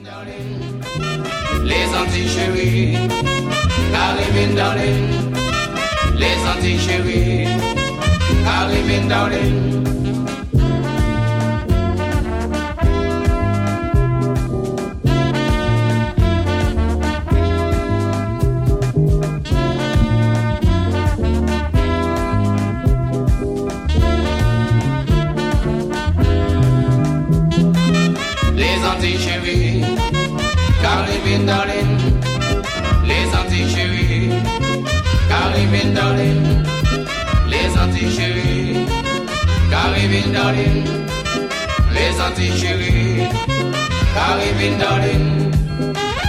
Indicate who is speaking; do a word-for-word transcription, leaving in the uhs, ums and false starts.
Speaker 1: Les Antilles chéries, Caribbean darling. Les Antilles chéries, Caribbean darling. Les Antilles chéries, Caribbean darling. Les Antilles chéries, Caribbean darling. Les Antilles chéries, Caribbean darling. Les Antilles chéries, Caribbean darling.